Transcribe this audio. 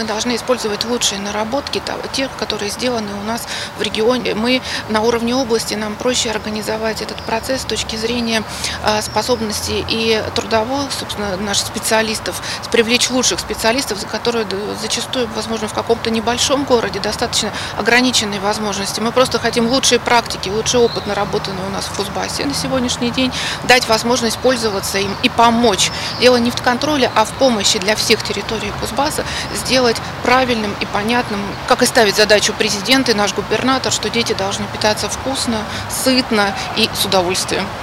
мы должны использовать лучшие наработки, те, которые сделаны у нас в регионе. Мы на уровне области, нам проще организовать этот процесс с точки зрения способностей и трудовых, собственно, наших специалистов, привлечь лучших специалистов, за которые зачастую, возможно, в каком-то небольшом городе достаточно ограниченные возможности. Мы просто хотим лучшие практики, лучший опыт, наработанный у нас в Кузбассе на сегодняшний день, дать возможность пользоваться им и помочь. Дело не в контроле, а в помощи для всех территорий Кузбасса сделать правильным и понятным, как и ставит задачу президент и наш губернатор, что дети должны питаться вкусно, сытно и с удовольствием.